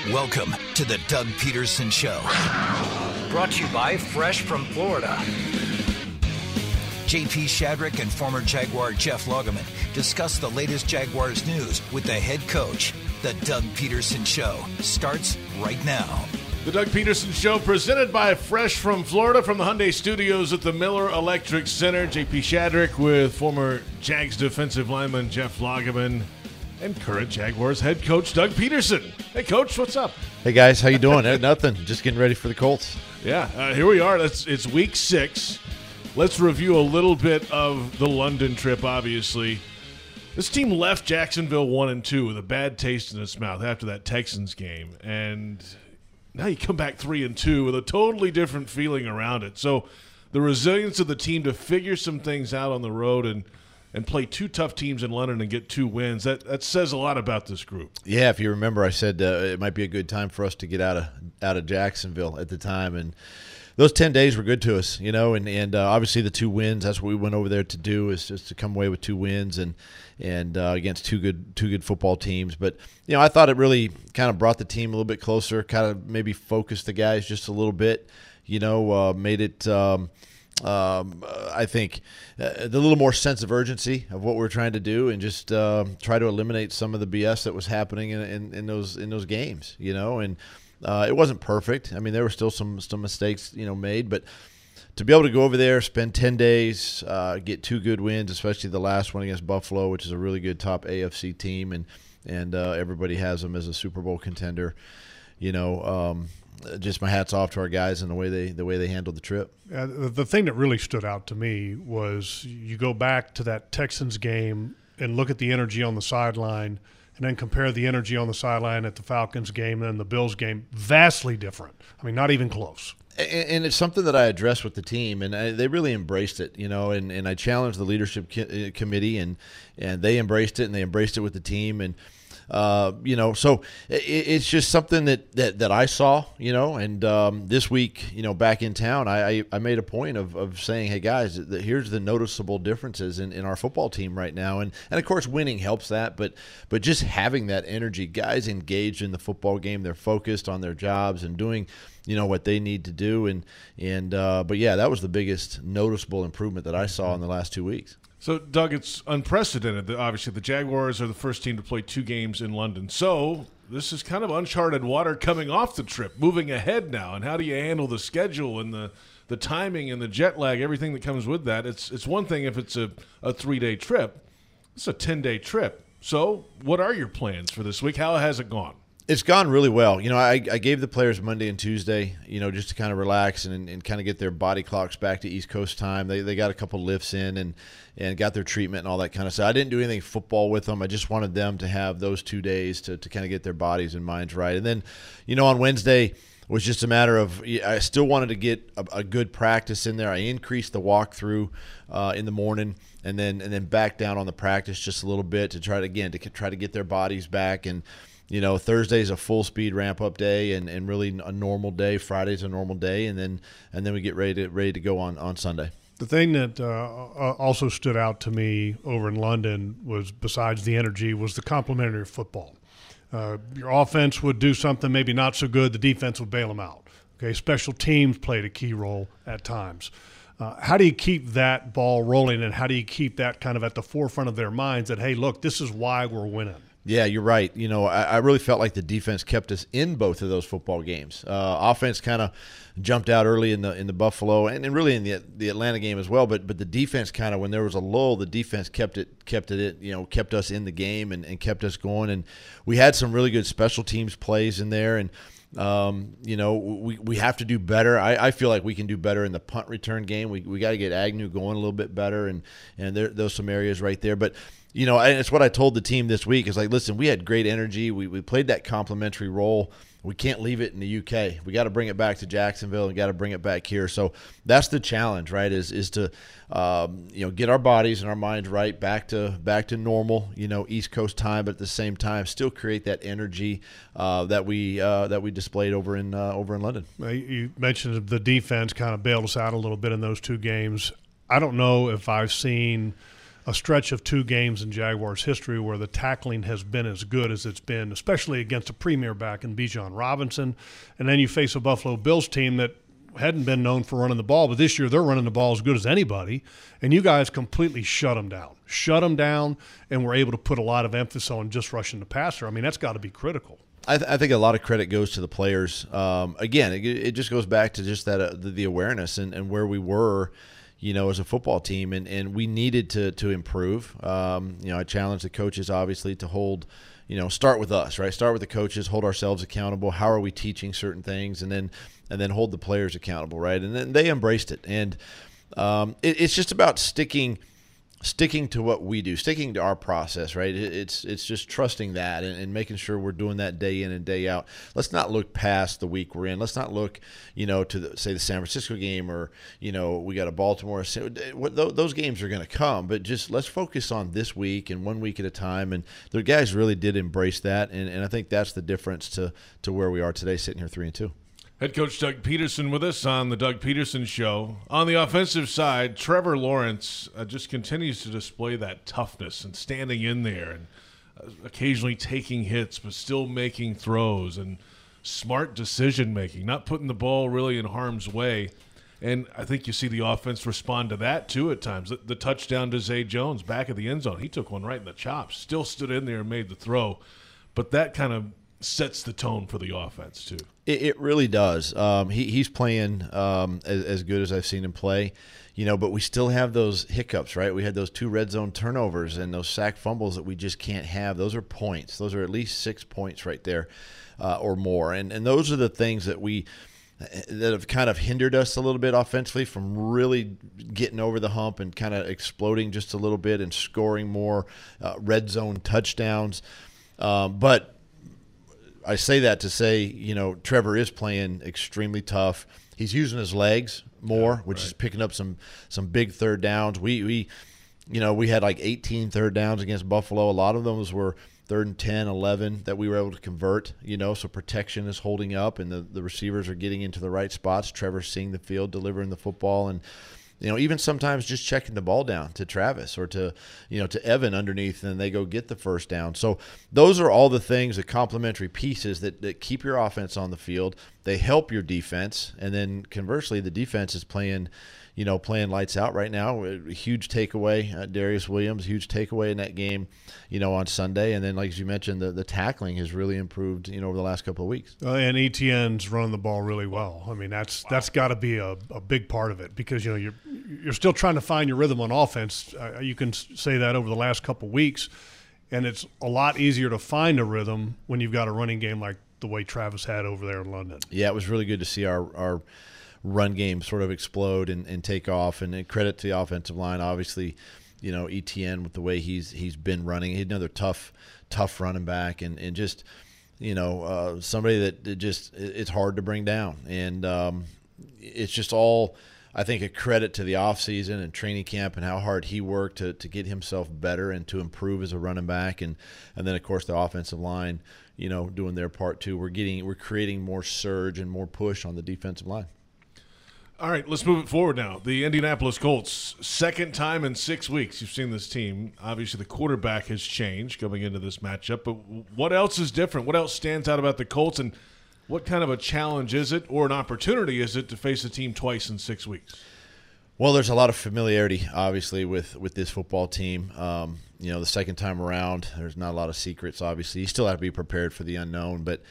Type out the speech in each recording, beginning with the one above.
Welcome to the Doug Peterson Show. Brought to you by Fresh from Florida. JP Shadrick and former Jaguar Jeff Lageman discuss the latest Jaguars news with the head coach. The Doug Peterson Show starts right now. The Doug Peterson Show presented by Fresh from Florida from the Hyundai Studios at the Miller Electric Center. JP Shadrick with former Jags defensive lineman Jeff Lageman and current Jaguars head coach Doug Peterson. Hey, Coach, what's up? Hey, guys, how you doing? Nothing. Just getting ready for the Colts. Yeah, here we are. It's week 6. Let's review a little bit of the London trip, obviously. This team left Jacksonville 1-2 with a bad taste in its mouth after that Texans game. And now you come back 3-2 with a totally different feeling around it. So the resilience of the team to figure some things out on the road and play 2 tough teams in London and get 2 wins, that says a lot about this group. Yeah, if you remember, I said it might be a good time for us to get out of Jacksonville at the time, and those 10 days were good to us, and obviously the 2 wins, that's what we went over there to do, is just to come away with 2 wins and against two good football teams. But I thought it really kind of brought the team a little bit closer, kind of maybe focused the guys just a little bit, made it I think the little more sense of urgency of what we're trying to do, and just try to eliminate some of the BS that was happening in those games, and it wasn't perfect. I mean, there were still some mistakes, made, but to be able to go over there, spend 10 days, get 2 good wins, especially the last one against Buffalo, which is a really good top AFC team, and everybody has them as a Super Bowl contender, just my hat's off to our guys and the way they handled the trip. The thing that really stood out to me was you go back to that Texans game and look at the energy on the sideline, and then compare the energy on the sideline at the Falcons game and the Bills game. Vastly different. I mean, not even close. And it's something that I addressed with the team, and they really embraced it, and I challenged the leadership committee, and they embraced it, and they embraced it with the team, and so it's just something that I saw, and this week, back in town, I made a point of saying, hey, guys, here's the noticeable differences in our football team right now. And of course, winning helps that, but just having that energy, guys engaged in the football game, they're focused on their jobs and doing, what they need to do. But yeah, that was the biggest noticeable improvement that I saw in the last 2 weeks. So, Doug, it's unprecedented. Obviously, the Jaguars are the first team to play 2 games in London. So this is kind of uncharted water coming off the trip, moving ahead now. And how do you handle the schedule and the timing and the jet lag, everything that comes with that? It's one thing if it's a 3-day trip. It's a 10-day trip. So what are your plans for this week? How has it gone? It's gone really well. I gave the players Monday and Tuesday, just to kind of relax and kind of get their body clocks back to East Coast time. They got a couple lifts in and got their treatment and all that kind of stuff. I didn't do anything football with them. I just wanted them to have those 2 days to kind of get their bodies and minds right. And then, on Wednesday was just a matter of I still wanted to get a good practice in there. I increased the walkthrough in the morning and then back down on the practice just a little bit to try to get their bodies back. And Thursday's a full speed ramp up day and really a normal day. Friday's a normal day, and then we get ready to go on Sunday. The thing that also stood out to me over in London was, besides the energy, was the complementary football. Your offense would do something maybe not so good, the defense would bail them out. Okay, special teams played a key role at times. How do you keep that ball rolling, and how do you keep that kind of at the forefront of their minds that, hey, look, this is why we're winning? Yeah, you're right. I really felt like the defense kept us in both of those football games. Offense kind of jumped out early in the Buffalo and really in the Atlanta game as well. But the defense kind of, when there was a lull, the defense kept us in the game and kept us going. And we had some really good special teams plays in there. And we have to do better. I feel like we can do better in the punt return game. We got to get Agnew going a little bit better, and there's some areas right there. But and it's what I told the team this week is like, listen, we had great energy. We played that complimentary role. We can't leave it in the UK. We got to bring it back to Jacksonville and got to bring it back here. So that's the challenge, right? Is to get our bodies and our minds right back to normal, East Coast time, but at the same time still create that energy that we displayed over in London. You mentioned the defense kind of bailed us out a little bit in those 2 games. I don't know if I've seen a stretch of 2 games in Jaguars history where the tackling has been as good as it's been, especially against a premier back in Bijan Robinson. And then you face a Buffalo Bills team that hadn't been known for running the ball, but this year they're running the ball as good as anybody, and you guys completely shut them down, and were able to put a lot of emphasis on just rushing the passer. I mean, that's got to be critical. I think a lot of credit goes to the players. Again, it just goes back to just that the awareness and where we were, as a football team, and we needed to improve. I challenged the coaches obviously to hold, start with us, right? Start with the coaches, hold ourselves accountable. How are we teaching certain things, and then hold the players accountable, right? And then they embraced it, and it's just about sticking to what we do, sticking to our process, right? It's just trusting that and making sure we're doing that day in and day out. Let's not look past the week we're in. Let's not look, to say the San Francisco game, or we got a Baltimore. Those games are going to come, but just let's focus on this week and 1 week at a time. And the guys really did embrace that, and I think that's the difference to where we are today, sitting here 3-2. Head coach Doug Peterson with us on the Doug Peterson Show. On the offensive side, Trevor Lawrence just continues to display that toughness and standing in there and occasionally taking hits but still making throws and smart decision-making, not putting the ball really in harm's way. And I think you see the offense respond to that, too, at times. The touchdown to Zay Jones back at the end zone, he took one right in the chops, still stood in there and made the throw. But that kind of sets the tone for the offense, too. It really does. He's playing as good as I've seen him play, but we still have those hiccups, right? We had those 2 red zone turnovers and those sack fumbles that we just can't have. Those are points. Those are at least 6 points right there or more. And those are the things that have kind of hindered us a little bit offensively from really getting over the hump and kind of exploding just a little bit and scoring more red zone touchdowns. But I say that to say, Trevor is playing extremely tough. He's using his legs more, which is picking up some big third downs. We had like 18 third downs against Buffalo. A lot of those were 3rd and 10, 11 that we were able to convert, so protection is holding up and the receivers are getting into the right spots. Trevor's seeing the field, delivering the football, and even sometimes just checking the ball down to Travis or to Evan underneath, and they go get the first down. So those are all the things, the complementary pieces that keep your offense on the field. They help your defense, and then conversely, the defense is playing lights out right now. A huge takeaway, Darius Williams, huge takeaway in that game, on Sunday. And then, like you mentioned, the tackling has really improved, over the last couple of weeks. And ETN's running the ball really well. I mean, that's got to be a big part of it because, you're still trying to find your rhythm on offense. You can say that over the last couple of weeks, and it's a lot easier to find a rhythm when you've got a running game like the way Travis had over there in London. Yeah, it was really good to see our run game sort of explode and take off, and credit to the offensive line. Obviously, ETN with the way he's been running. He's another tough running back, and just somebody that just it's hard to bring down, and it's just all, I think, a credit to the offseason and training camp and how hard he worked to get himself better and to improve as a running back, and then of course the offensive line doing their part too. We're creating more surge and more push on the defensive line. All right, let's move it forward now. The Indianapolis Colts, second time in 6 weeks you've seen this team. Obviously, the quarterback has changed coming into this matchup, but what else is different? What else stands out about the Colts, and what kind of a challenge is it or an opportunity is it to face a team twice in 6 weeks? Well, there's a lot of familiarity, obviously, with this football team. The second time around, there's not a lot of secrets, obviously. You still have to be prepared for the unknown, but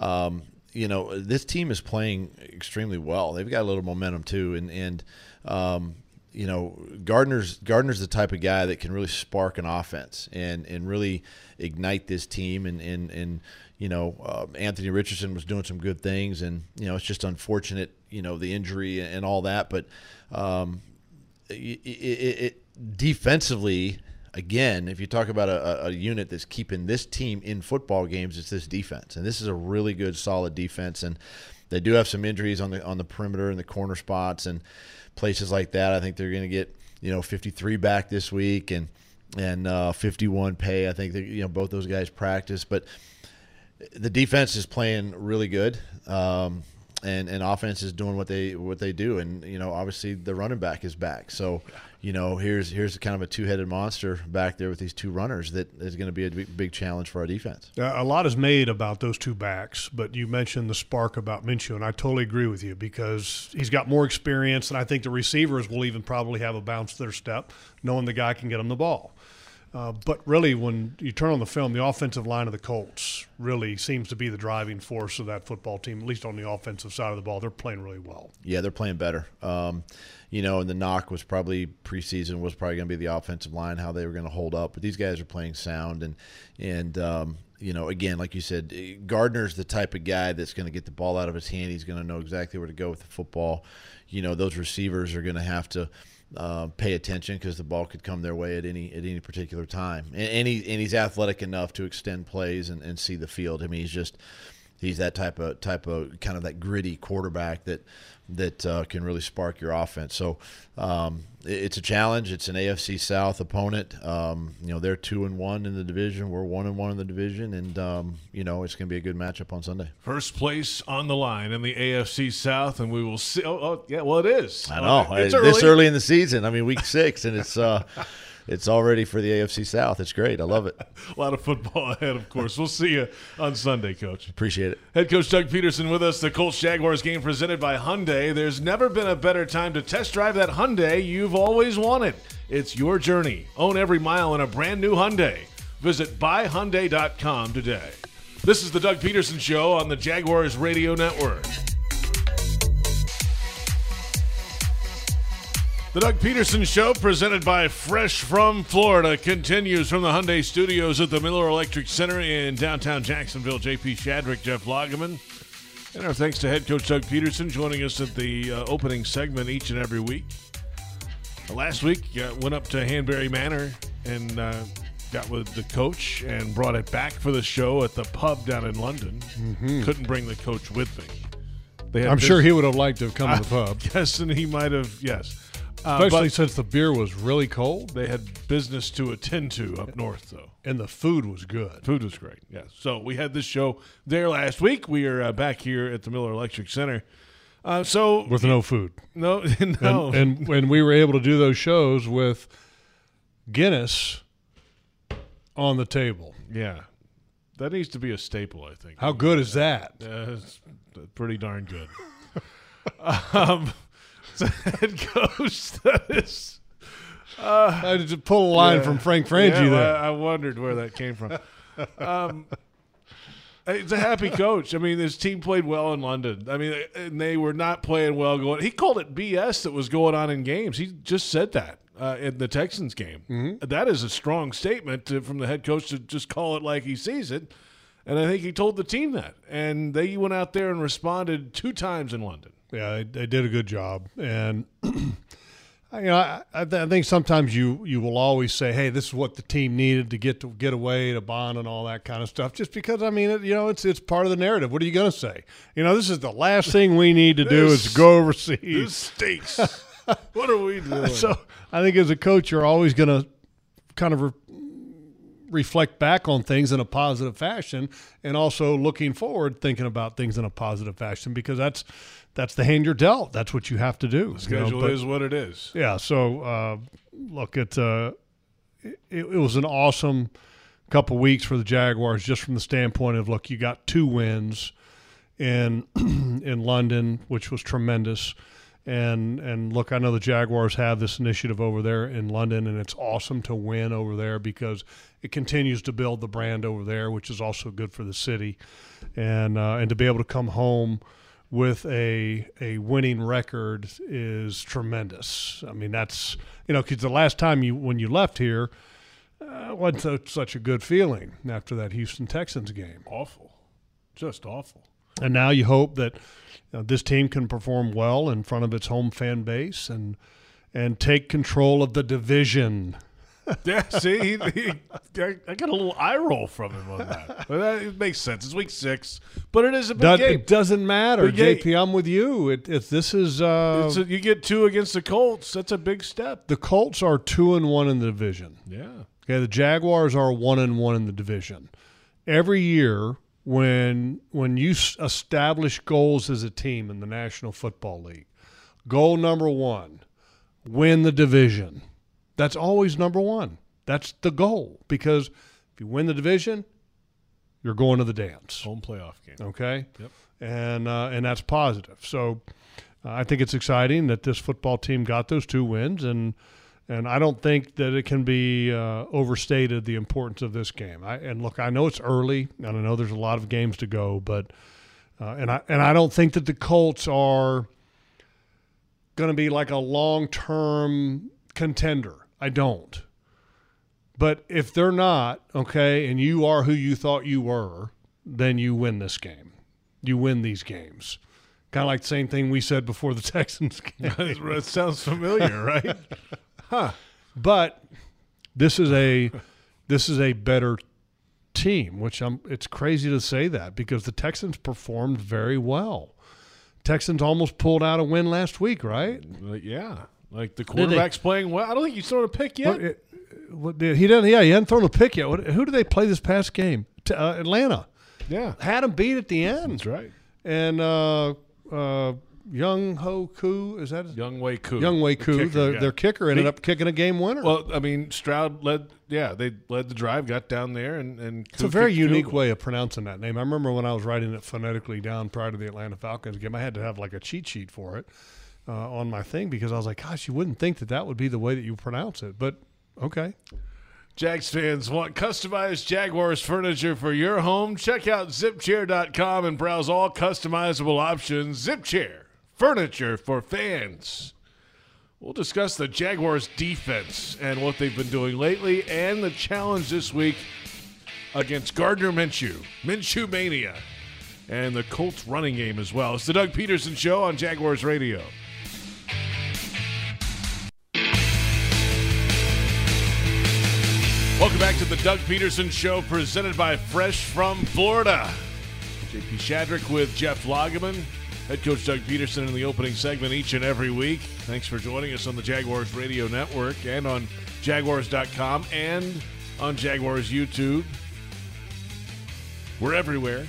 this team is playing extremely well. They've got a little momentum too, and Gardner's the type of guy that can really spark an offense and really ignite this team. And Anthony Richardson was doing some good things, and it's just unfortunate, the injury and all that. But it defensively. Again, if you talk about a unit that's keeping this team in football games, it's this defense, and this is a really good, solid defense. And they do have some injuries on the perimeter and the corner spots and places like that. I think they're going to get 53 back this week and 51 Pay. I think that both those guys practice, but the defense is playing really good. and offense is doing what they do, and obviously the running back is back. So here's kind of a two-headed monster back there with these two runners that is going to be a big challenge for our defense. A lot is made about those two backs, but you mentioned the spark about Minshew, and I totally agree with you because he's got more experience, and I think the receivers will even probably have a bounce to their step, knowing the guy can get them the ball. But really, when you turn on the film, the offensive line of the Colts really seems to be the driving force of that football team, at least on the offensive side of the ball. They're playing really well. Yeah, they're playing better. And the knock was probably preseason was probably going to be the offensive line, how they were going to hold up. But these guys are playing sound. And again, like you said, Gardner's the type of guy that's going to get the ball out of his hand. He's going to know exactly where to go with the football. Those receivers are going to have to pay attention because the ball could come their way at any particular time. And he's athletic enough to extend plays and see the field. I mean, he's that type of kind of that gritty quarterback that can really spark your offense. So it's a challenge. It's an AFC South opponent. They're 2-1 in the division. We're 1-1 in the division, and it's going to be a good matchup on Sunday. First place on the line in the AFC South, and we will see. Oh yeah, well it is. I know it's this early in the season. I mean, week 6, and it's already for the AFC South. It's great. I love it. A lot of football ahead, of course. We'll see you on Sunday, Coach. Appreciate it. Head coach Doug Peterson with us. The Colts-Jaguars game presented by Hyundai. There's never been a better time to test drive that Hyundai you've always wanted. It's your journey. Own every mile in a brand new Hyundai. Visit buyhyundai.com today. This is the Doug Peterson Show on the Jaguars Radio Network. The Doug Peterson Show, presented by Fresh from Florida, continues from the Hyundai Studios at the Miller Electric Center in downtown Jacksonville. J.P. Shadrick, Jeff Lageman. And our thanks to head coach Doug Peterson joining us at the opening segment each and every week. Last week, went up to Hanbury Manor and got with the coach and brought it back for the show at the pub down in London. Mm-hmm. Couldn't bring the coach with me. I'm sure he would have liked to have come to the pub. Yes, and he might have, yes. Especially since the beer was really cold. They had business to attend to up north, though. And the food was good. Food was great, yes. So we had this show there last week. We are back here at the Miller Electric Center. With no food. No. And when we were able to do those shows with Guinness on the table. Yeah. That needs to be a staple, I think. How good is that? It's pretty darn good. Head coach, that is. I just pull a line from Frank Frangie there. I wondered where that came from. He's a happy coach. I mean, his team played well in London. I mean, and they were not playing well going. He called it BS that was going on in games. He just said that in the Texans game. Mm-hmm. That is a strong statement from the head coach to just call it like he sees it. And I think he told the team that. And they went out there and responded 2 times in London. Yeah, they did a good job, and I think sometimes you will always say, "Hey, this is what the team needed to get away to bond and all that kind of stuff." Just because it's part of the narrative. What are you going to say? This is the last thing we need to do is go overseas. This stinks. What are we doing? So I think as a coach, you're always going to kind of reflect back on things in a positive fashion, and also looking forward, thinking about things in a positive fashion, because that's the hand you're dealt. That's what you have to do. The schedule is what it is. Yeah. So look, it was an awesome couple weeks for the Jaguars, just from the standpoint of, look, you got 2 wins in London, which was tremendous. And look, I know the Jaguars have this initiative over there in London, and it's awesome to win over there because it continues to build the brand over there, which is also good for the city. And to be able to come home with a winning record is tremendous. I mean, that's, because the last time when you left here, wasn't such a good feeling after that Houston Texans game. Awful. Just awful. And now you hope that this team can perform well in front of its home fan base and take control of the division. Yeah, see, I got a little eye roll from him on that. But it makes sense. It's week 6, but it is a big game. It doesn't matter, JP. I'm with you. This is you get 2 against the Colts. That's a big step. The Colts are 2-1 in the division. Yeah. Okay. The Jaguars are 1-1 in the division. Every year when you establish goals as a team in the National Football League, goal number one, win the division. That's always number one. That's the goal, because if you win the division, you're going to the dance. Home playoff game. Okay? Yep. And that's positive. So I think it's exciting that this football team got those 2 wins, and I don't think that it can be overstated, the importance of this game. And look, I know it's early, and I know there's a lot of games to go, but and I don't think that the Colts are going to be like a long-term contender. I don't. But if they're not, okay, and you are who you thought you were, then you win this game. You win these games. Kind of like the same thing we said before the Texans game. It sounds familiar, right? Huh. But this is a better team, which it's crazy to say that, because the Texans performed very well. Texans almost pulled out a win last week, right? Yeah. Like the quarterback's playing well. I don't think he's thrown a pick yet. He didn't. Yeah, he hadn't thrown a pick yet. Who did they play this past game? Atlanta. Yeah. Had him beat at the end. That's right. And Young Ho Koo, is that his? Young Wei Koo. Young Wei Koo, their kicker, ended up kicking a game winner. Well, I mean, Stroud they led the drive, got down there, and it's a very unique way of pronouncing that name. I remember when I was writing it phonetically down prior to the Atlanta Falcons game, I had to have like a cheat sheet for it on my thing, because I was like, gosh, you wouldn't think that would be the way that you pronounce it, but okay. Jags fans want customized Jaguars furniture for your home? Check out ZipChair.com and browse all customizable options. ZipChair, furniture for fans. We'll discuss the Jaguars' defense and what they've been doing lately, and the challenge this week against Gardner Minshew, Minshew Mania, and the Colts running game as well. It's the Doug Peterson Show on Jaguars Radio. Welcome back to the Doug Peterson Show, presented by Fresh from Florida. JP Shadrick with Jeff Lageman. Head coach Doug Peterson in the opening segment each and every week. Thanks for joining us on the Jaguars Radio Network and on Jaguars.com and on Jaguars YouTube. We're everywhere.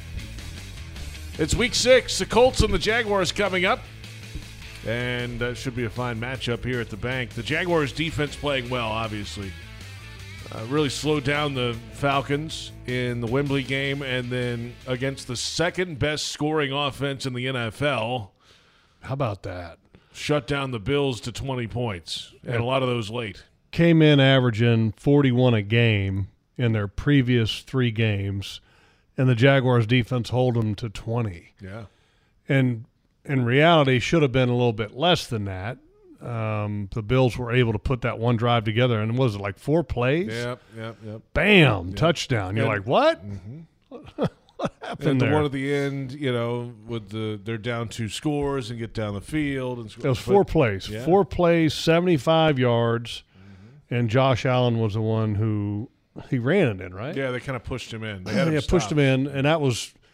It's week 6. The Colts and the Jaguars coming up. And that should be a fine matchup here at the bank. The Jaguars defense playing well, obviously. Really slowed down the Falcons in the Wembley game, and then against the second best scoring offense in the NFL. How about that? Shut down the Bills to 20 points, and a lot of those late. Came in averaging 41 a game in their previous 3 games, and the Jaguars defense hold them to 20. Yeah. And in reality, should have been a little bit less than that. The Bills were able to put that one drive together, and was it like 4 plays? Yep. Bam, touchdown. You're like, what? Mm-hmm. What happened and there? the one at the end, with they're down 2 scores and get down the field. And it was 4 plays. Yeah. 4 plays, 75 yards, and Josh Allen was the one who he ran it in, right? Yeah, they kind of pushed him in. They had him pushed him in, and that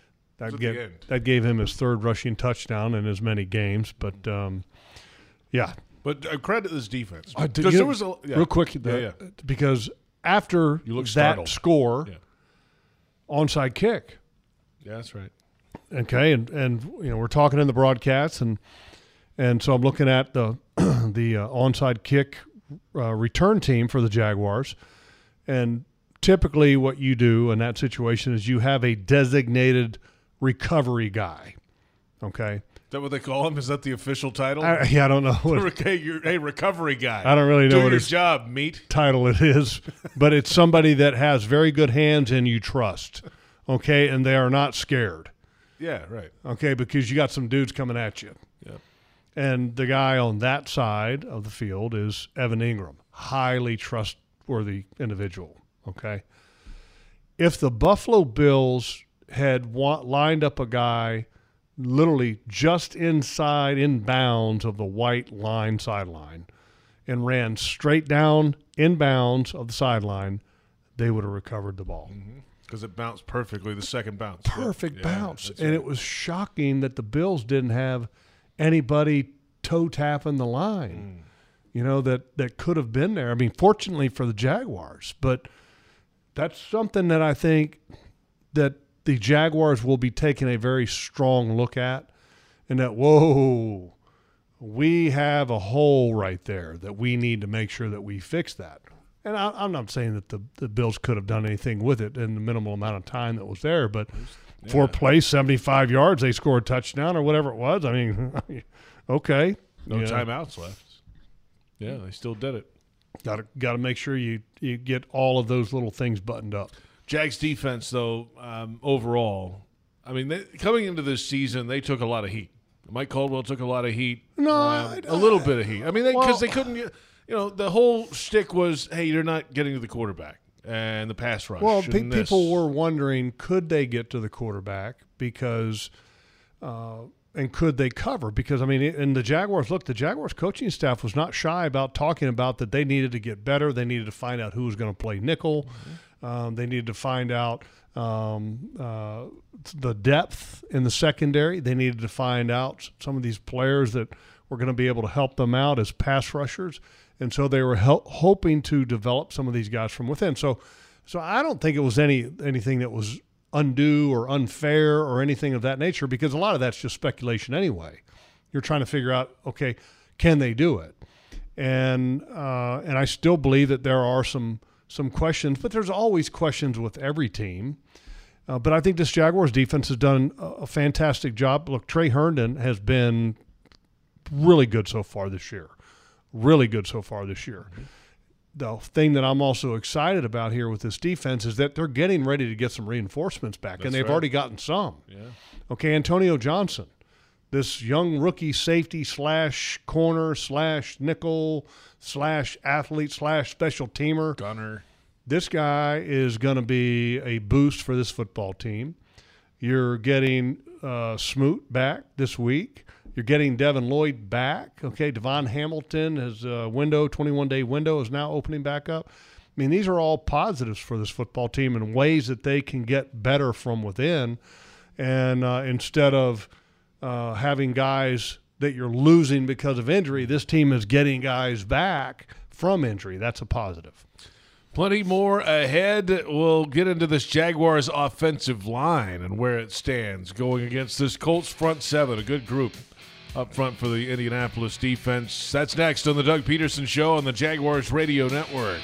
gave him his 3rd rushing touchdown in as many games. But yeah. But credit this defense. There was real quick, because after that startled. score, onside kick. Yeah, that's right. Okay, and we're talking in the broadcast, and so I'm looking at the onside kick return team for the Jaguars, and typically what you do in that situation is you have a designated recovery guy. Okay. Is that what they call him? Is that the official title? I don't know. Hey, recovery guy. I don't really know what his job, meat title it is, but it's somebody that has very good hands and you trust, okay, and they are not scared. Yeah, right. Okay, because you got some dudes coming at you. Yeah. And the guy on that side of the field is Evan Ingram, highly trustworthy individual, okay? If the Buffalo Bills had lined up a guy literally just in bounds of the white line sideline and ran straight down in bounds of the sideline, they would have recovered the ball. Because it bounced perfectly, the second bounce. Perfect bounce. And it was shocking that the Bills didn't have anybody toe-tapping the line, that could have been there. I mean, fortunately for the Jaguars, but that's something that I think that the Jaguars will be taking a very strong look at, and that, whoa, we have a hole right there that we need to make sure that we fix that. And I'm not saying that the Bills could have done anything with it in the minimal amount of time that was there, but 4 plays, 75 yards, they scored a touchdown or whatever it was. I mean, okay. No timeouts left. Yeah, they still did it. Got to make sure you get all of those little things buttoned up. Jags defense, though, overall, I mean, coming into this season, they took a lot of heat. Mike Caldwell took a lot of heat. No, a little bit of heat. I mean, because they couldn't get, the whole shtick was, hey, you're not getting to the quarterback and the pass rush. Well, people were wondering, could they get to the quarterback because and could they cover? Because, I mean, and the Jaguars coaching staff was not shy about talking about that they needed to get better. They needed to find out who was going to play nickel. They needed to find out the depth in the secondary. They needed to find out some of these players that were going to be able to help them out as pass rushers. And so they were hoping to develop some of these guys from within. So I don't think it was anything that was undue or unfair or anything of that nature, because a lot of that's just speculation anyway. You're trying to figure out, okay, can they do it? And I still believe that there are some questions, but there's always questions with every team. But I think this Jaguars defense has done a fantastic job. Look, Trey Herndon has been really good so far this year. The thing that I'm also excited about here with this defense is that they're getting ready to get some reinforcements back, and they've already gotten some. Yeah. Okay, Antonio Johnson, this young rookie safety / corner / nickel / athlete / special teamer. Gunner. This guy is going to be a boost for this football team. You're getting Smoot back this week. You're getting Devin Lloyd back. Okay, Devon Hamilton, his 21-day window is now opening back up. I mean, these are all positives for this football team in ways that they can get better from within. And instead of having guys that you're losing because of injury, this team is getting guys back from injury. That's a positive. Plenty more ahead. We'll get into this Jaguars offensive line and where it stands going against this Colts front seven, a good group up front for the Indianapolis defense. That's next on the Doug Peterson Show on the Jaguars Radio Network.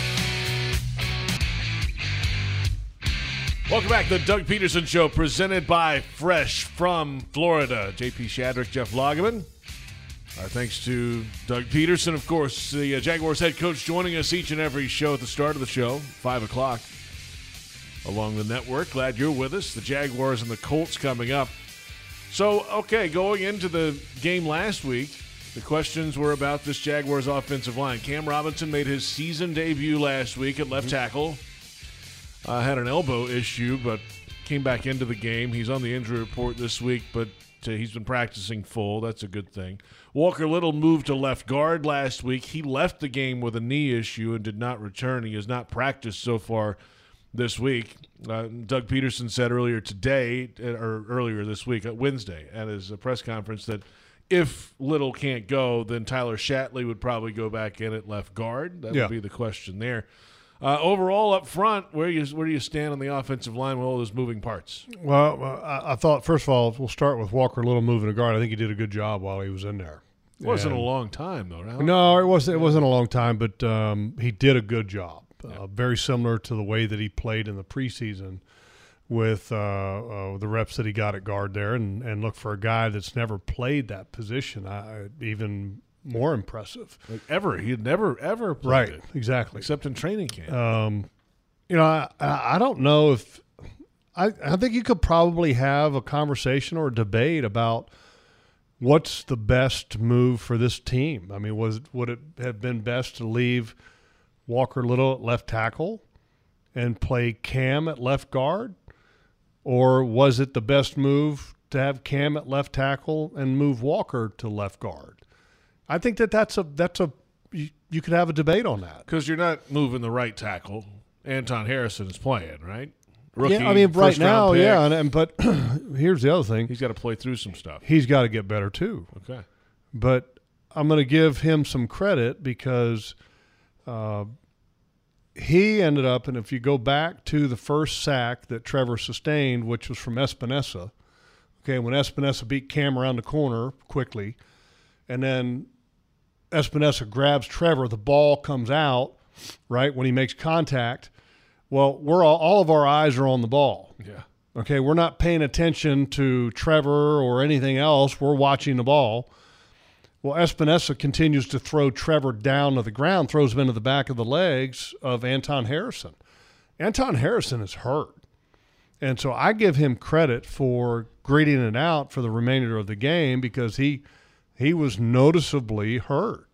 Welcome back to the Doug Peterson Show, presented by Fresh from Florida. J.P. Shadrick, Jeff Lageman. Our thanks to Doug Peterson, of course, the Jaguars head coach, joining us each and every show at the start of the show, 5 o'clock, along the network. Glad you're with us. The Jaguars and the Colts coming up. So, okay, going into the game last week, the questions were about this Jaguars offensive line. Cam Robinson made his season debut last week at left tackle. Had an elbow issue, but came back into the game. He's on the injury report this week, but he's been practicing full. That's a good thing. Walker Little moved to left guard last week. He left the game with a knee issue and did not return. He has not practiced so far this week. Doug Peterson said earlier this week, Wednesday, at his press conference, that if Little can't go, then Tyler Shatley would probably go back in at left guard. That would be the question there. Overall, up front, where do you stand on the offensive line with all those moving parts? Well, I thought, first of all, we'll start with Walker Little moving to guard. I think he did a good job while he was in there. It wasn't a long time, though, right? No, it wasn't a long time, but he did a good job. Very similar to the way that he played in the preseason with the reps that he got at guard there. And look, for a guy that's never played that position, even more impressive. He had never, ever played right, it. Exactly. Except in training camp. I don't know if – I think you could probably have a conversation or a debate about what's the best move for this team. I mean, would it have been best to leave Walker Little at left tackle and play Cam at left guard? Or was it the best move to have Cam at left tackle and move Walker to left guard? I think that's you could have a debate on that. Because you're not moving the right tackle. Anton Harrison is playing, right? Rookie, yeah, I mean, right now, yeah. But here's the other thing. He's got to play through some stuff. He's got to get better too. Okay. But I'm going to give him some credit because he ended up, and if you go back to the first sack that Trevor sustained, which was from Espinosa, okay, when Espinosa beat Cam around the corner quickly, and then Espinosa grabs Trevor, the ball comes out, right, when he makes contact. Well, all of our eyes are on the ball. Yeah. Okay, we're not paying attention to Trevor or anything else. We're watching the ball. Well, Espinosa continues to throw Trevor down to the ground, throws him into the back of the legs of Anton Harrison. Anton Harrison is hurt. And so I give him credit for gritting it out for the remainder of the game because he was noticeably hurt.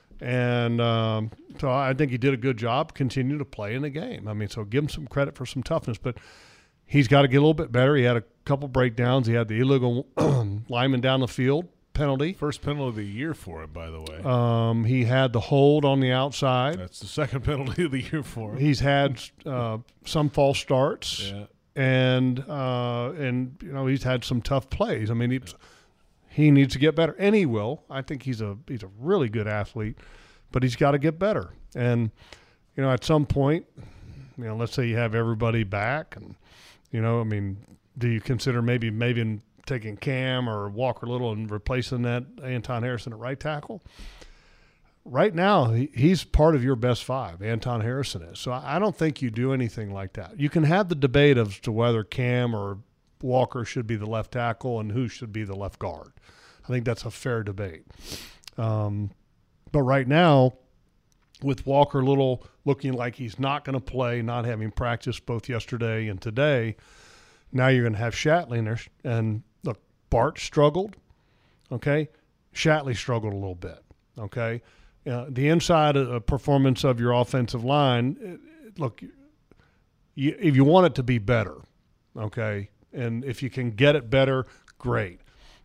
And so I think he did a good job, continue to play in the game. I mean, so give him some credit for some toughness. But he's got to get a little bit better. He had a couple breakdowns. He had the illegal lineman down the field penalty. First penalty of the year for him, by the way. He had the hold on the outside. That's the second penalty of the year for him. He's had some false starts. Yeah. And he's had some tough plays. I mean, he needs to get better, and he will. I think he's a really good athlete, but he's got to get better. And at some point, let's say you have everybody back, and I mean, do you consider maybe taking Cam or Walker Little and replacing that Anton Harrison at right tackle? Right now, he's part of your best five. Anton Harrison is. So I don't think you do anything like that. You can have the debate as to whether Cam or Walker should be the left tackle and who should be the left guard. I think that's a fair debate. But right now, with Walker Little looking like he's not going to play, not having practiced both yesterday and today, now you're going to have Shatley in there. And look, Bart struggled, okay? Shatley struggled a little bit, okay? The inside performance of your offensive line, look, if you want it to be better, okay, and if you can get it better, great.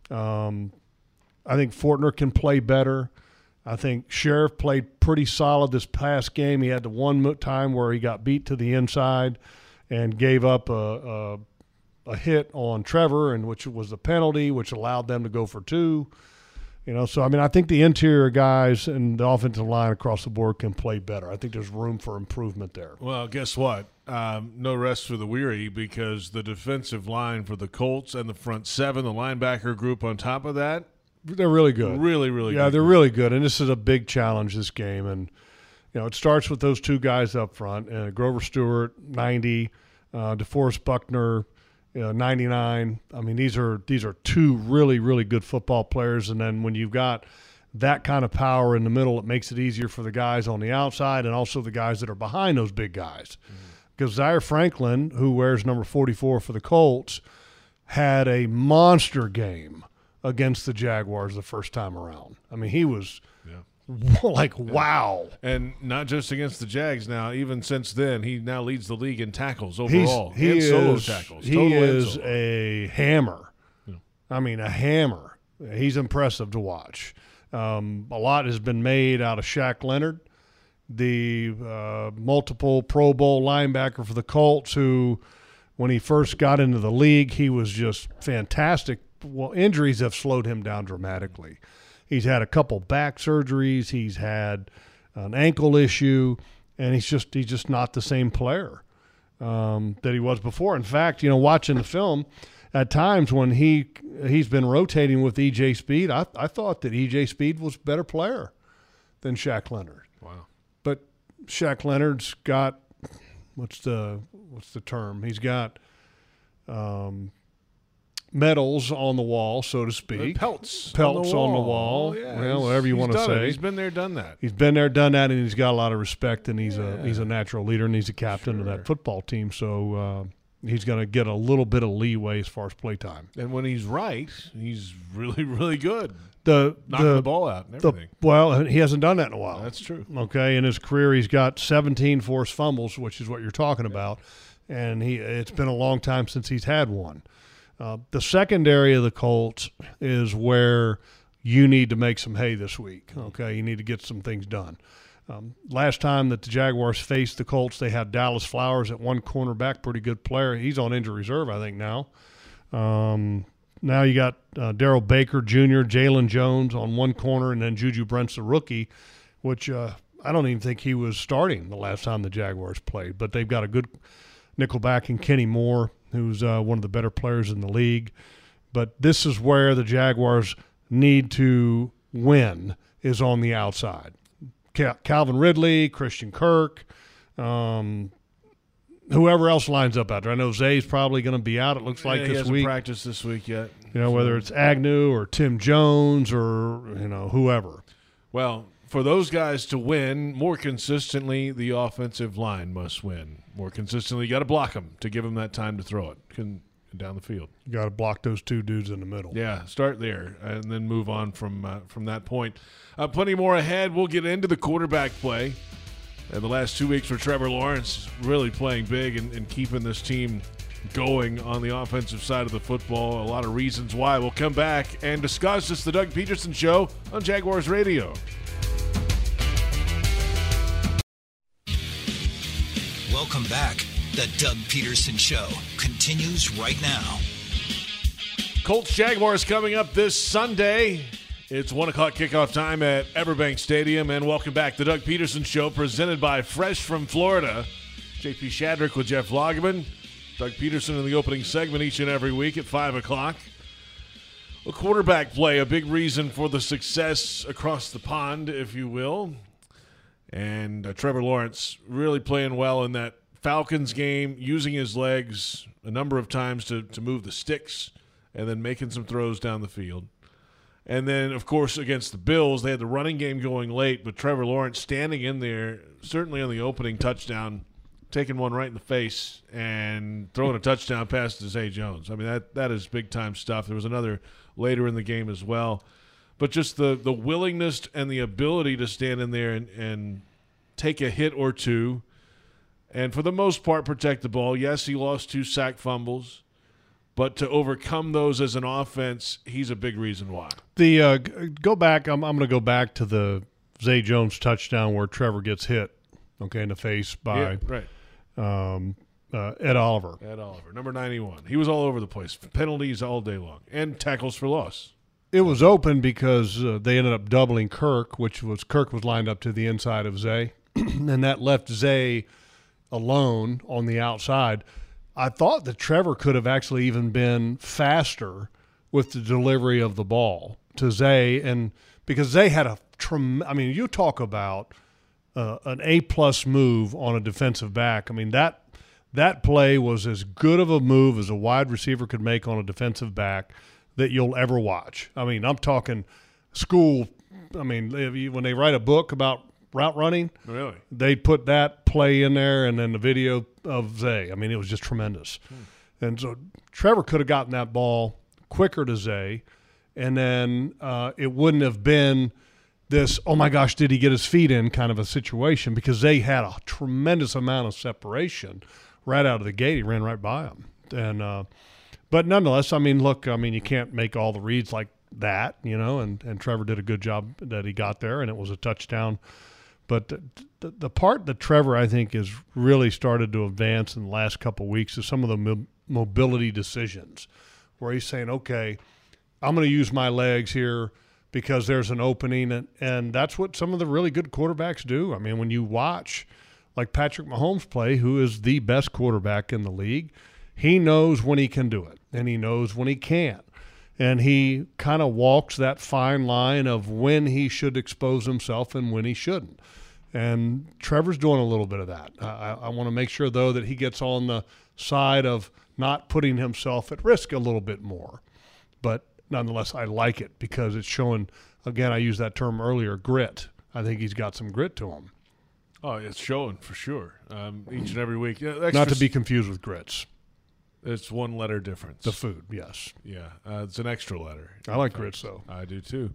I think Fortner can play better. I think Sheriff played pretty solid this past game. He had the one time where he got beat to the inside and gave up a hit on Trevor, and which was the penalty, which allowed them to go for two. So, I mean, I think the interior guys and the offensive line across the board can play better. I think there's room for improvement there. Well, guess what? No rest for the weary, because the defensive line for the Colts and the front seven, the linebacker group on top of that, they're really good. Really, really good. Yeah, they're really good. And this is a big challenge, this game. And, it starts with those two guys up front. Grover Stewart, 90, DeForest Buckner, 99. I mean, these are two really, really good football players. And then when you've got that kind of power in the middle, it makes it easier for the guys on the outside and also the guys that are behind those big guys. Because Zaire Franklin, who wears number 44 for the Colts, had a monster game against the Jaguars the first time around. I mean, he was like, wow. And not just against the Jags now. Even since then, he now leads the league in tackles overall. He solo tackles. He is a hammer. Yeah. I mean, a hammer. He's impressive to watch. A lot has been made out of Shaq Leonard, the multiple Pro Bowl linebacker for the Colts, who, when he first got into the league, he was just fantastic. Well, injuries have slowed him down dramatically. He's had a couple back surgeries. He's had an ankle issue, and he's just not the same player that he was before. In fact, watching the film, at times when he's been rotating with E.J. Speed, I thought that E.J. Speed was a better player than Shaq Leonard. Wow. But Shaq Leonard's got what's the term? He's got medals on the wall, so to speak. Pelts on the wall. Yeah, well, whatever you want to say. He's been there, done that. He's been there, done that, and he's got a lot of respect, and he's a natural leader, and he's a captain of that football team. So he's going to get a little bit of leeway as far as play time. And when he's right, he's really, really good. Knocking the ball out and everything. Well, he hasn't done that in a while. That's true. Okay, in his career, he's got 17 forced fumbles, which is what you're talking about, and it's been a long time since he's had one. The secondary of the Colts is where you need to make some hay this week. Okay, you need to get some things done. Last time that the Jaguars faced the Colts, they had Dallas Flowers at one cornerback, pretty good player. He's on injury reserve, I think, now. Now you got Darrell Baker Jr., Jalen Jones on one corner, and then Juju Brent's the rookie, which I don't even think he was starting the last time the Jaguars played. But they've got a good nickelback in Kenny Moore, who's one of the better players in the league. But this is where the Jaguars need to win, is on the outside. Calvin Ridley, Christian Kirk, whoever else lines up out there. I know Zay's probably going to be out, it looks like, he this hasn't week. practiced this week yet. Whether it's Agnew or Tim Jones or, whoever. Well, for those guys to win more consistently, the offensive line must win. More consistently, you got to block them to give them that time to throw it down the field. You got to block those two dudes in the middle. Yeah, start there and then move on from that point. Plenty more ahead. We'll get into the quarterback play. The last 2 weeks for Trevor Lawrence, really playing big and keeping this team going on the offensive side of the football. A lot of reasons why. We'll come back and discuss. It's the Doug Peterson Show on Jaguars Radio. Welcome back. The Doug Peterson Show continues right now. Colts Jaguars coming up this Sunday. It's 1 o'clock kickoff time at Everbank Stadium. And welcome back. The Doug Peterson Show presented by Fresh from Florida. JP Shadrick with Jeff Lageman. Doug Peterson in the opening segment each and every week at 5 o'clock. A quarterback play, a big reason for the success across the pond, if you will. And Trevor Lawrence really playing well in that Falcons game, using his legs a number of times to move the sticks and then making some throws down the field. And then, of course, against the Bills, they had the running game going late, but Trevor Lawrence standing in there, certainly on the opening touchdown, taking one right in the face and throwing a touchdown pass to Zay Jones. I mean, that is big-time stuff. There was another later in the game as well. But just the willingness and the ability to stand in there and take a hit or two and, for the most part, protect the ball. Yes, he lost 2 sack fumbles. But to overcome those as an offense, he's a big reason why. Go back. I'm going to go back to the Zay Jones touchdown where Trevor gets hit, in the face by Ed Oliver. Ed Oliver, number 91. He was all over the place. Penalties all day long and tackles for loss. It was open because they ended up doubling Kirk, Kirk was lined up to the inside of Zay, and that left Zay alone on the outside. I thought that Trevor could have actually even been faster with the delivery of the ball to Zay, and because Zay had you talk about an A-plus move on a defensive back. I mean, that play was as good of a move as a wide receiver could make on a defensive back that you'll ever watch. I mean, I'm talking school. I mean, when they write a book about route running, really, they put that play in there and then the video of Zay. I mean, it was just tremendous. And so Trevor could have gotten that ball quicker to Zay, and then it wouldn't have been this, oh my gosh, did he get his feet in kind of a situation, because Zay had a tremendous amount of separation right out of the gate. He ran right by him. And but nonetheless, I mean, look, you can't make all the reads like that, and Trevor did a good job that he got there, and it was a touchdown. But the part that Trevor, I think, has really started to advance in the last couple of weeks is some of the mobility decisions where he's saying, okay, I'm going to use my legs here because there's an opening, and that's what some of the really good quarterbacks do. I mean, when you watch like Patrick Mahomes play, who is the best quarterback in the league, he knows when he can do it, and he knows when he can't. And he kind of walks that fine line of when he should expose himself and when he shouldn't. And Trevor's doing a little bit of that. I want to make sure, though, that he gets on the side of not putting himself at risk a little bit more. But nonetheless, I like it because it's showing, again, I used that term earlier, grit. I think he's got some grit to him. Oh, it's showing for sure. Each and every week. Not to be confused with grits. It's one letter difference. The food, yes. Yeah, it's an extra letter. I like grits, though. I do, too.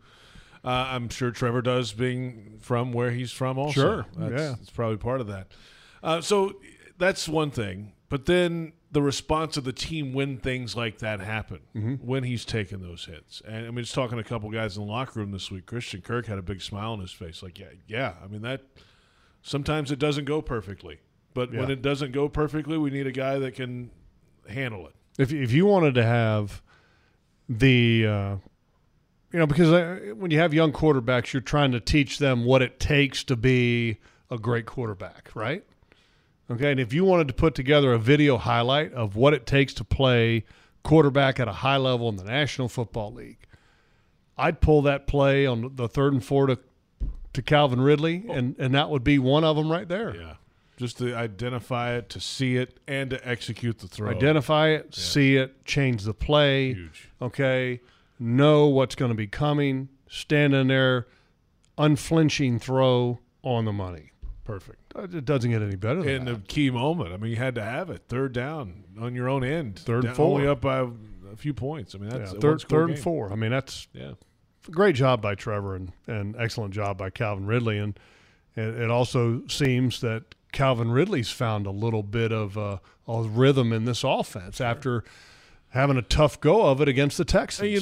I'm sure Trevor does, being from where he's from also. Sure, It's probably part of that. So that's one thing. But then the response of the team when things like that happen, when he's taking those hits. And I mean, just talking to a couple guys in the locker room this week, Christian Kirk had a big smile on his face. Like, yeah. I mean, that sometimes it doesn't go perfectly. But when it doesn't go perfectly, we need a guy that can handle it. If you wanted to have the because when you have young quarterbacks, you're trying to teach them what it takes to be a great quarterback, right? Okay, and if you wanted to put together a video highlight of what it takes to play quarterback at a high level in the National Football League, I'd pull that play on the 3rd and 4 to Calvin Ridley, and that would be one of them right there. Yeah, just to identify it, to see it, and to execute the throw. Identify it, see it, change the play. Huge. Okay, know what's going to be coming, stand in there, unflinching throw on the money. Perfect. It doesn't get any better than In that. the key moment, I mean, you had to have it. 3rd down on your own end. 3rd and Down, 4. only up by a few points. I mean, that's a 3rd game. and 4. I mean, that's Yeah. a great job by Trevor and excellent job by Calvin Ridley. And it also seems that Calvin Ridley's found a little bit of a rhythm in this offense after having a tough go of it against the Texans.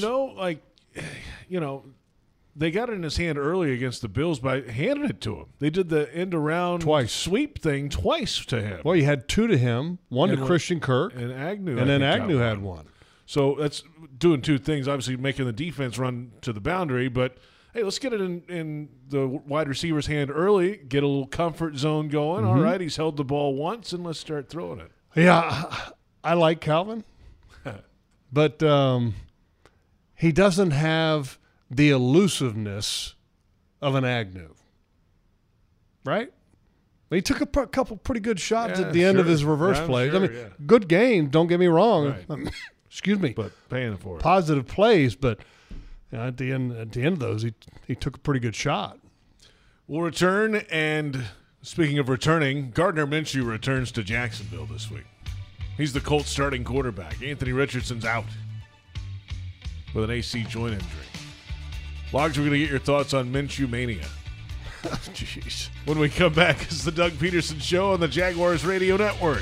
And they got it in his hand early against the Bills by handing it to him. They did the end-around Twice. sweep thing twice to him. Well, you had 2 to him, one And to Christian Kirk, And Agnew. and then I think, Agnew got had one. So that's doing 2 things. Obviously making the defense run to the boundary, but hey, let's get it in the wide receiver's hand early, get a little comfort zone going. All right, he's held the ball once, and let's start throwing it. Yeah, I like Calvin, but he doesn't have the elusiveness of an Agnew, right? He took a couple pretty good shots at the end of his reverse plays. Sure, I mean, good game, don't get me wrong. Right. Excuse me. But paying for it. Positive plays, but at the end of those, he took a pretty good shot. We'll return, and speaking of returning, Gardner Minshew returns to Jacksonville this week. He's the Colts starting quarterback. Anthony Richardson's out with an AC joint injury. Logs, we're going to get your thoughts on Minshew Mania. Jeez. When we come back, it's the Doug Peterson Show on the Jaguars Radio Network.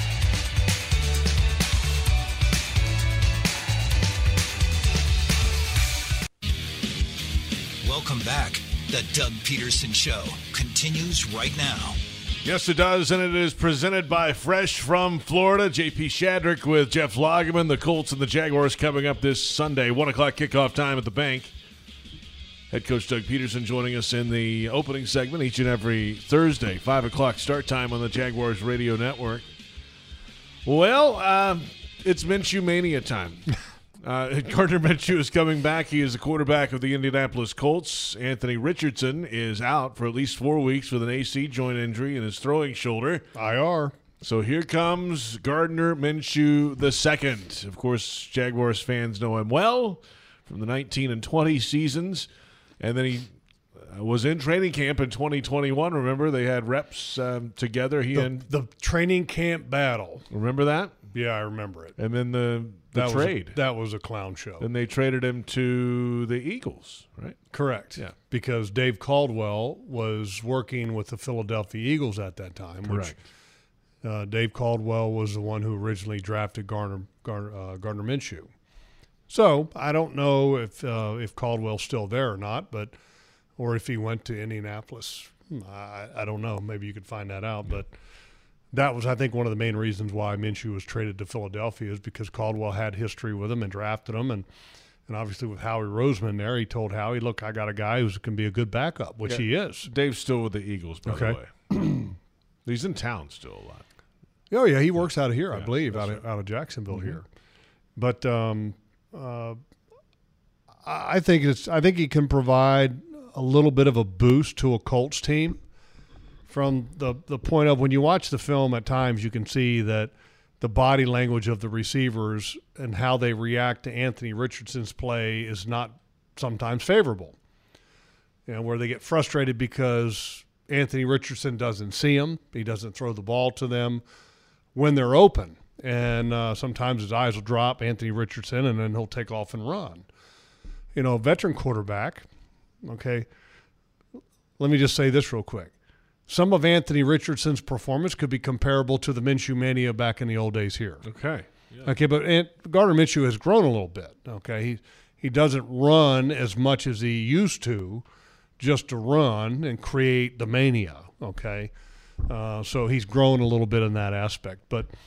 Welcome back. The Doug Peterson Show continues right now. Yes, it does, and it is presented by Fresh from Florida. J.P. Shadrick with Jeff Lageman. The Colts and the Jaguars coming up this Sunday. 1 o'clock kickoff time at the bank. Head coach Doug Peterson joining us in the opening segment each and every Thursday. 5 o'clock start time on the Jaguars Radio Network. Well, it's Minshew Mania time. Gardner Minshew is coming back. He is the quarterback of the Indianapolis Colts. Anthony Richardson is out for at least 4 weeks with an AC joint injury in his throwing shoulder. IR. So here comes Gardner Minshew II. Of course, Jaguars fans know him well from the 19 and 20 seasons. And then he was in training camp in 2021. Remember, they had reps together. The training camp battle. Remember that? Yeah, I remember it. And then the trade. That was a clown show. Then they traded him to the Eagles, right? Correct. Yeah. Because Dave Caldwell was working with the Philadelphia Eagles at that time. Correct. Which, Dave Caldwell was the one who originally drafted Gardner Minshew. So I don't know if Caldwell's still there or not, or if he went to Indianapolis. I don't know. Maybe you could find that out. But that was, I think, one of the main reasons why Minshew was traded to Philadelphia is because Caldwell had history with him and drafted him. And obviously with Howie Roseman there, he told Howie, look, I got a guy who can be a good backup, which he is. Dave's still with the Eagles, by the way. He's in town still a lot. Oh, yeah, he works out of here, I believe, out of Jacksonville here. But I think he can provide a little bit of a boost to a Colts team from the point of when you watch the film at times you can see that the body language of the receivers and how they react to Anthony Richardson's play is not sometimes favorable. You know, where they get frustrated because Anthony Richardson doesn't see them. He doesn't throw the ball to them when they're open. And sometimes his eyes will drop, Anthony Richardson, and then he'll take off and run. You know, a veteran quarterback, okay, let me just say this real quick. Some of Anthony Richardson's performance could be comparable to the Minshew Mania back in the old days here. Okay. Yeah. Okay, but Gardner Minshew has grown a little bit, okay? He doesn't run as much as he used to just to run and create the mania, okay? So he's grown a little bit in that aspect. But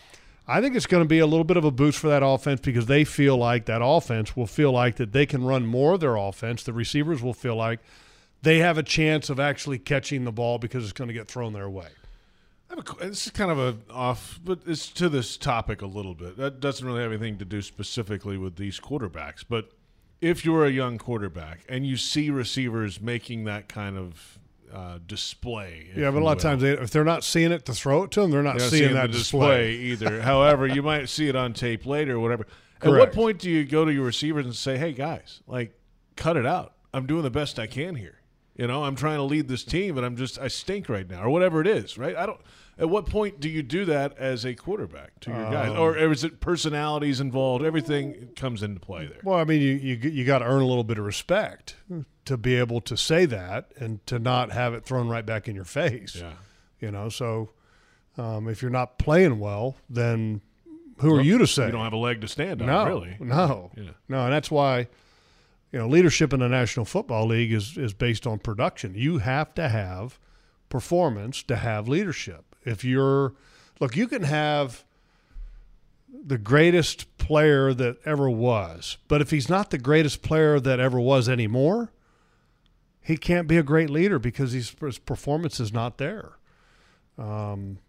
I think it's going to be a little bit of a boost for that offense because they feel like that offense will feel like that they can run more of their offense. The receivers will feel like they have a chance of actually catching the ball because it's going to get thrown their way. This is kind of a off, but it's to this topic a little bit. That doesn't really have anything to do specifically with these quarterbacks. But if you're a young quarterback and you see receivers making that kind of display. Yeah, but a lot of times if they're not seeing it to throw it to them, they're not seeing that display either. However, you might see it on tape later or whatever. Correct. At what point do you go to your receivers and say, hey, guys, like, cut it out. I'm doing the best I can here. You know, I'm trying to lead this team, and I stink right now, or whatever it is, right? At what point do you do that as a quarterback to your guys? Or is it personalities involved? Everything comes into play there. Well, I mean, you got to earn a little bit of respect to be able to say that and to not have it thrown right back in your face. Yeah. You know, so if you're not playing well, then who are you to say? You don't have a leg to stand on, really. No. Yeah. No, and that's why, leadership in the National Football League is based on production. You have to have performance to have leadership. You can have the greatest player that ever was, but if he's not the greatest player that ever was anymore, he can't be a great leader because his performance is not there. And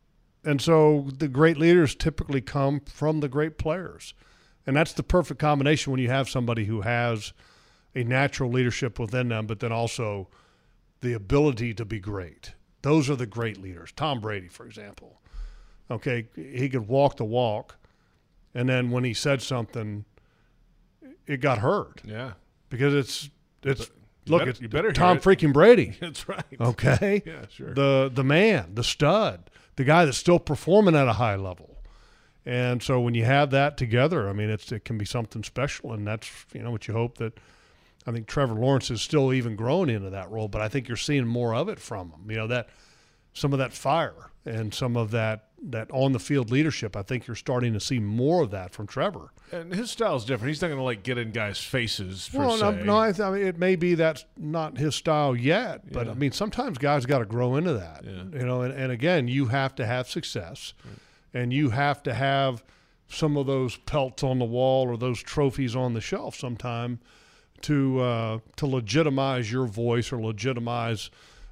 so the great leaders typically come from the great players. And that's the perfect combination when you have somebody who has a natural leadership within them, but then also the ability to be great. Those are the great leaders. Tom Brady, for example. Okay, he could walk the walk, and then when he said something, it got heard. Yeah. Because it's you better Tom hear it. freaking Brady. That's right. Okay? Yeah, sure. The man, the stud, the guy that's still performing at a high level. And so when you have that together, I mean, it can be something special, and that's what you hope that. I think Trevor Lawrence is still even growing into that role, but I think you're seeing more of it from him. That some of that fire and some of that on the field leadership. I think you're starting to see more of that from Trevor. And his style is different. He's not going to get in guys' faces. No, I mean it may be that's not his style yet, but I mean sometimes guys got to grow into that. Yeah. And again, you have to have success, and you have to have some of those pelts on the wall or those trophies on the shelf sometime. To legitimize your voice or legitimize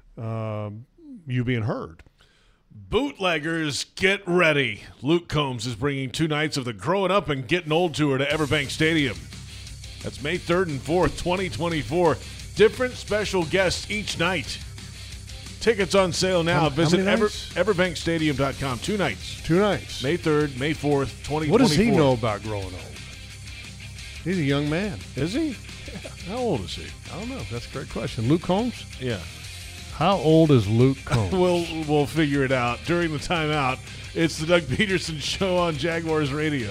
you being heard. Bootleggers, get ready. Luke Combs is bringing 2 nights of the Growing Up and Getting Old tour to Everbank Stadium. That's May 3rd and 4th, 2024. Different special guests each night. Tickets on sale now. Visit everbankstadium.com. 2 nights. 2 nights. May 3rd, May 4th, 2024. What does he know about growing old? He's a young man. Is he? How old is he? I don't know. That's a great question. Luke Combs? Yeah. How old is Luke Combs? We'll figure it out during the timeout. It's the Doug Peterson Show on Jaguars Radio.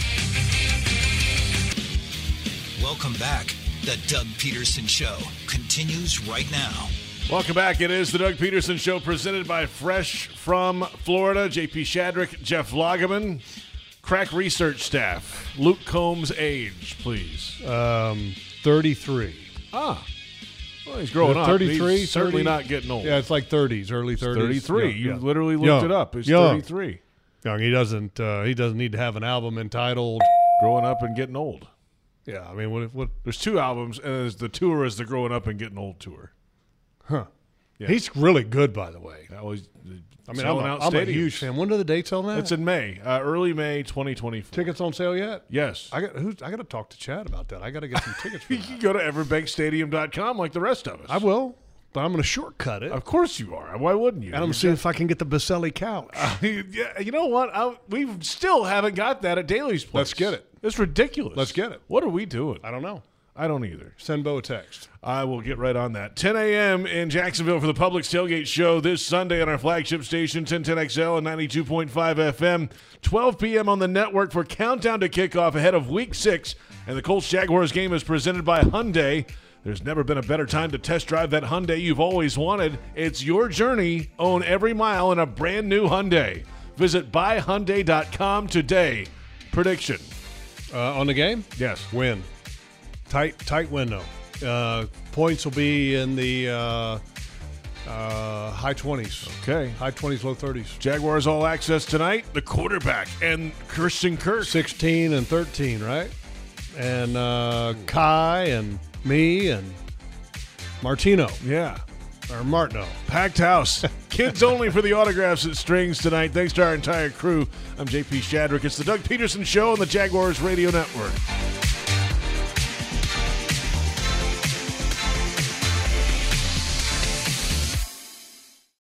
Welcome back. The Doug Peterson Show continues right now. Welcome back. It is the Doug Peterson Show presented by Fresh from Florida. JP Shadrick, Jeff Lageman. Crack research staff. Luke Combs' age, please. 33. Well, he's growing up. 33, He's certainly 30? not getting old. Yeah, it's like 30s, early 30s. 33. Yeah, You yeah. literally looked Young. it up. He's Young. 33. Young. He doesn't need to have an album entitled. Growing Up and Getting Old. Yeah, I mean, what? There's 2 albums, and there's the tour is the Growing Up and Getting Old tour. Huh. Yeah. He's really good, by the way. That was. I'm a huge fan. When are the dates on that? It's in May, early May 2024. Tickets on sale yet? Yes. I got to talk to Chad about that. I got to get some tickets for You that. can go to everbankstadium.com like the rest of us. I will, but I'm going to shortcut it. Of course you are. Why wouldn't you? And I'm going to see if I can get the Baselli couch. Yeah, you know what? We still haven't got that at Daly's place. Let's get it. It's ridiculous. Let's get it. What are we doing? I don't know. I don't either. Send Bo a text. I will get right on that. 10 a.m. in Jacksonville for the Publix Tailgate Show this Sunday on our flagship station, 1010XL and 92.5 FM. 12 p.m. on the network for Countdown to Kickoff ahead of Week 6. And the Colts-Jaguars game is presented by Hyundai. There's never been a better time to test drive that Hyundai you've always wanted. It's your journey. Own every mile in a brand new Hyundai. Visit buyhyundai.com today. Prediction. On the game? Yes. Win. Tight window. Points will be in the High 20s. Okay. High 20s, low 30s. Jaguars All Access tonight. The quarterback and Christian Kirk. 16 and 13, right? And Kai and me and Martino. Yeah. Or Martino. Packed house. Kids only for the autographs at Strings tonight. Thanks to our entire crew. I'm JP Shadrick. It's the Doug Peterson Show on the Jaguars Radio Network.